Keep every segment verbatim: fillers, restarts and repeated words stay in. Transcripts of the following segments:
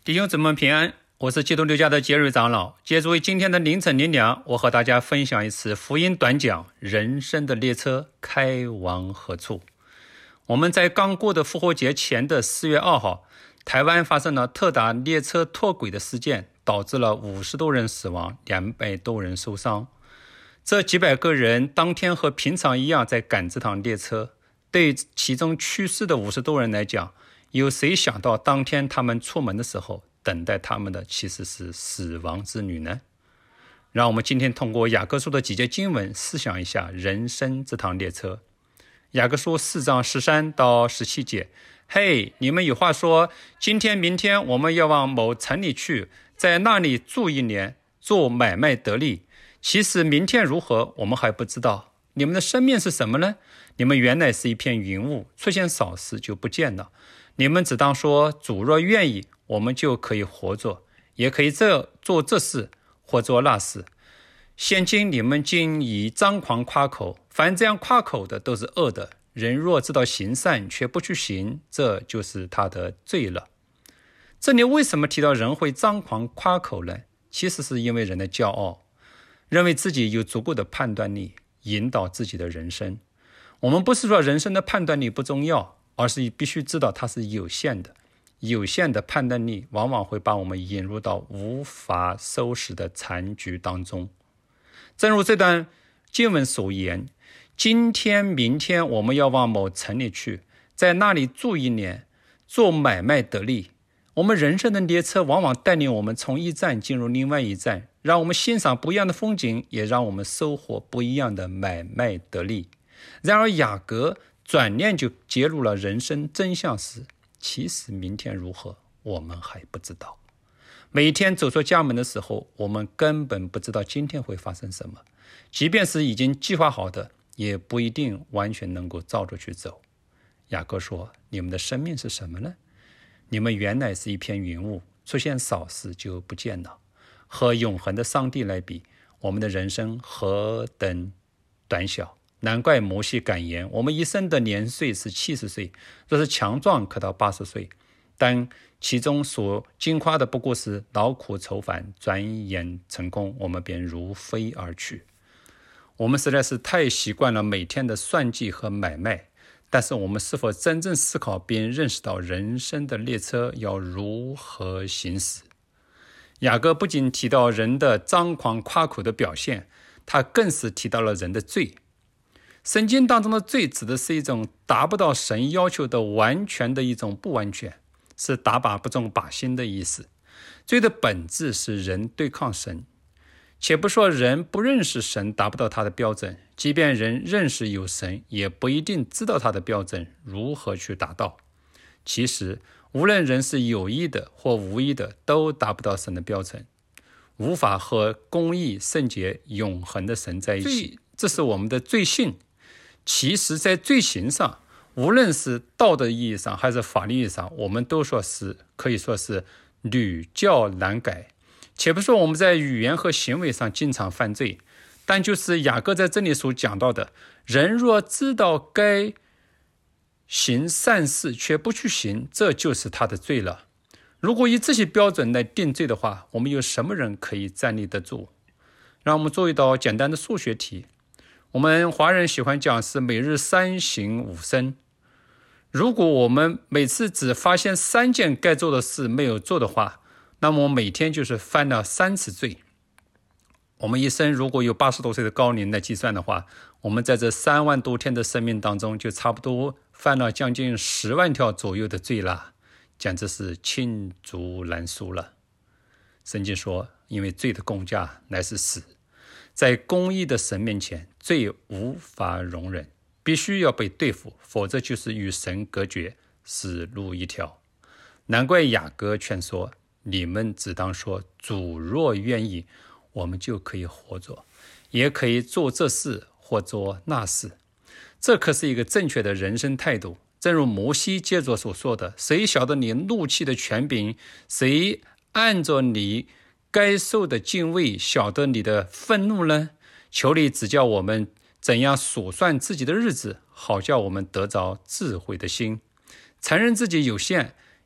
弟兄姊妹平安，我是基督六家的杰瑞长老。借助于今天的凌晨灵粮，我和大家分享一次福音短讲：人生的列车开往何处？我们在刚过的复活节前的四月二号，台湾发生了特大列车脱轨的事件，导致了五十多人死亡，两百多人受伤。这几百个人当天和平常一样在赶这趟列车，对其中去世的五十多人来讲，有谁想到当天他们出门的时候，等待他们的其实是死亡之旅呢？让我们今天通过雅各书的几节经文思想一下人生这趟列车。雅各书四章十三到十七节，嘿，你们有话说，今天明天我们要往某城里去，在那里住一年，做买卖得利。其实明天如何，我们还不知道。你们的生命是什么呢？你们原来是一片云雾，出现少时就不见了。你们只当说，主若愿意，我们就可以活着，也可以这做这事，或做那事。现今你们竟以张狂夸口，凡这样夸口的都是恶的。人若知道行善，却不去行，这就是他的罪了。这里为什么提到人会张狂夸口呢？其实是因为人的骄傲，认为自己有足够的判断力，引导自己的人生。我们不是说人生的判断力不重要，而是必须知道它是有限的。有限的判断力往往会把我们引入到无法收拾的残局当中。正如这段经文所言，今天明天我们要往某城里去，在那里住一年，做买卖得利。我们人生的列车往往带领我们从一站进入另外一站，让我们欣赏不一样的风景，也让我们收获不一样的买卖得利。然而雅各转念就揭露了人生真相时，其实明天如何，我们还不知道。每一天走出家门的时候，我们根本不知道今天会发生什么，即便是已经计划好的，也不一定完全能够照着去走。雅各说，你们的生命是什么呢？你们原来是一片云雾，出现少时就不见了。和永恒的上帝来比，我们的人生何等短小。难怪摩西感言，我们一生的年岁是七十岁，若是强壮可到八十岁，但其中所经夸的不过是劳苦愁烦，转眼成空，我们便如飞而去。我们实在是太习惯了每天的算计和买卖，但是我们是否真正思考并认识到人生的列车要如何行驶？雅各不仅提到人的张狂夸口的表现，他更是提到了人的罪。圣经当中的罪指的是一种达不到神要求的完全的一种不完全，是打靶不中靶心的意思。罪的本质是人对抗神，且不说人不认识神达不到他的标准，即便人认识有神，也不一定知道他的标准如何去达到。其实无论人是有意的或无意的，都达不到神的标准，无法和公义、圣洁、永恒的神在一起。这是我们的罪性。其实在罪行上，无论是道德意义上还是法律意义上，我们都说是可以说是屡教难改。且不说我们在语言和行为上经常犯罪，但就是雅各在这里所讲到的，人若知道该行善事却不去行，这就是他的罪了。如果以这些标准来定罪的话，我们有什么人可以站立得住？让我们做一道简单的数学题。我们华人喜欢讲是每日三省吾身。如果我们每次只发现三件该做的事没有做的话，那么每天就是犯了三次罪。我们一生如果有八十多岁的高龄来计算的话，我们在这三万多天的生命当中，就差不多犯了将近十万条左右的罪了，简直是罄竹难书了。圣经说，因为罪的工价乃是死，在公义的神面前，罪无法容忍，必须要被对付，否则就是与神隔绝，死路一条。难怪雅各劝说，你们只当说，主若愿意，我们就可以活着，也可以做这事或做那事。这可是一个正确的人生态度。正如摩西接着所说的，谁晓得你怒气的权柄？谁按着你该受的敬畏晓得你的愤怒呢？求你指教我们怎样数算自己的日子，好叫我们得着智慧的心，承认自己有限，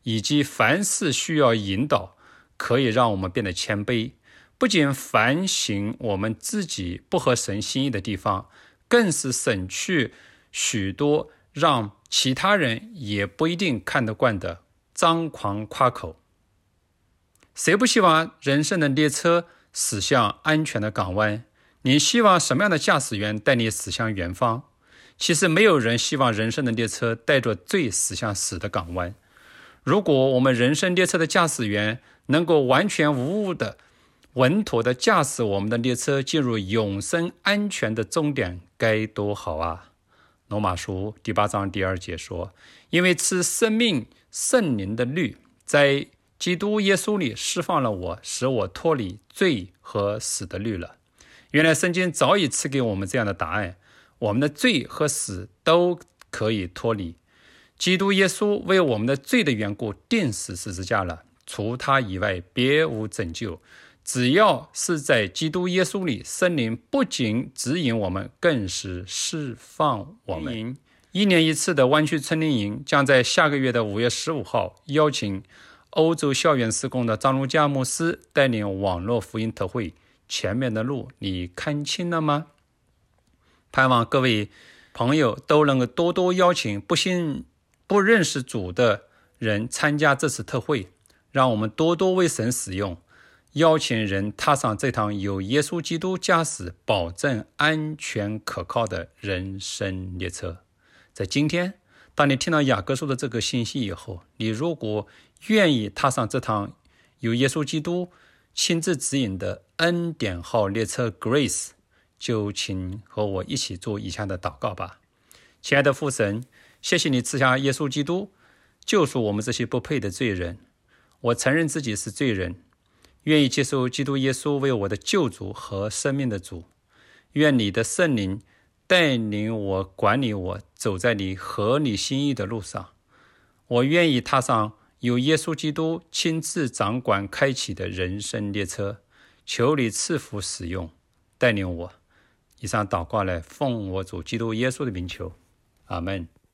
以及凡事需要引导，可以让我们变得谦卑，不仅反省我们自己不合神心意的地方，更是省去许多让其他人也不一定看得惯的张狂夸口。谁不希望人生的列车驶向安全的港湾？你希望什么样的驾驶员带你驶向远方？其实没有人希望人生的列车带着罪驶向死的港湾。如果我们人生列车的驾驶员能够完全无误的、稳妥的驾驶我们的列车进入永生安全的终点，该多好啊！罗马书第八章第二节说，因为赐生命圣灵的律在基督耶稣里释放了我，使我脱离罪和死的律了。原来圣经早已赐给我们这样的答案，我们的罪和死都可以脱离。基督耶稣为我们的罪的缘故钉死十字架了，除他以外别无拯救。只要是在基督耶稣里，圣灵不仅指引我们，更是释放我们。一年一次的湾区春令营将在下个月的五月十五号邀请欧洲校园事工的张如嘉牧师带领网络福音特会。前面的路你看清了吗？盼望各位朋友都能够多多邀请不信不认识主的人参加这次特会，让我们多多为神使用，邀请人踏上这趟由耶稣基督驾驶、保证安全可靠的人生列车。在今天，当你听到雅各书的这个信息以后，你如果愿意踏上这趟由耶稣基督亲自指引的恩典号列车 Grace， 就请和我一起做以下的祷告吧。亲爱的父神，谢谢你赐下耶稣基督救赎我们这些不配的罪人。我承认自己是罪人，愿意接受基督耶稣为我的救主和生命的主。愿你的圣灵带领我、管理我，走在你合你心意的路上。我愿意踏上由耶稣基督亲自掌管开启的人生列车，求你赐福使用，带领我。以上祷告来奉我主基督耶稣的名求，阿们。